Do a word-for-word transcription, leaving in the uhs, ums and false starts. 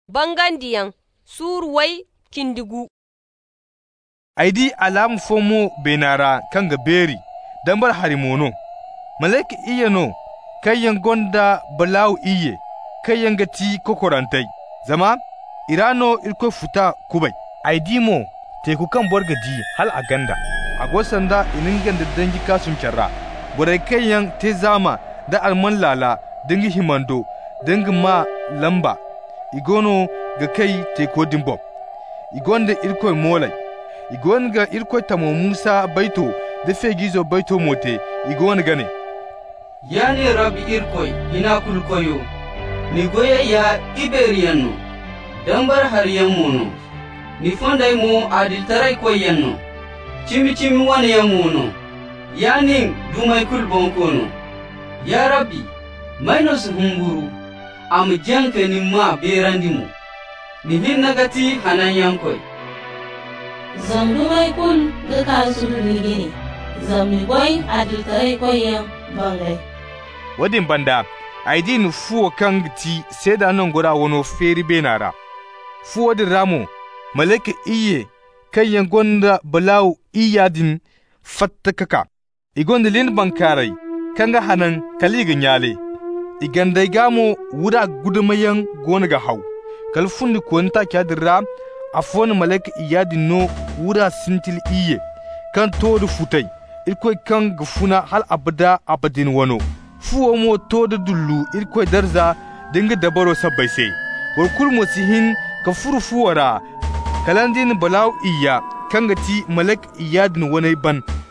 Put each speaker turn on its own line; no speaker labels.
bangandiyan suruwai kindigu.
Aidi alam fomo benara kanga beri dambar harimono. Malaki iya no kayan gonda balaw iye kayan gati kokorantai. Zama irano irko futa kubai. Aidi mo teku kan borga di hal aganda. Agosanda ininganda dangi kasum charra. Borai kayan te zama da alman lala dangi himando dangi ma lamba. Igono ga kai teko dimbo. Igonda irko molai. Igon ga irko tamo Musa baito da fegizo baito mote igon gane.
Yani rabi irkoi ina kulkoyo ni goye ya iberiyanno dambar hariyan mono ni fondai mo adil tarai koyenno chimi chimi wani ya mono yani dumai kulbon kono ya rabbi mainos humburu am janke ni ma berandimo ni hinnagati hanan yankoi
zamdumai kul ga kasulu ni gini zamni boy adil tarai koyen bangai
wadin banda aidin fuwa kan ti sai da nan gura wono feri benara fuwa din ramo malaka iye kayan gonda balaw iyadin fattakaka igonda lin bankarai kanga hanan kaligin yale igandai gamo wura gudumayan gona ga hau kalfundi konta kyadira afon malaka iyadin no wura sintil iye kan todo futai irkoi kan gufuna hal abada abadin wano fuwa mo to da dullu irkoi darza dinga dabaro sabbai sai warkul musihin ka furu fuwara kalandin balaw iya kangati malak iyadin wani ban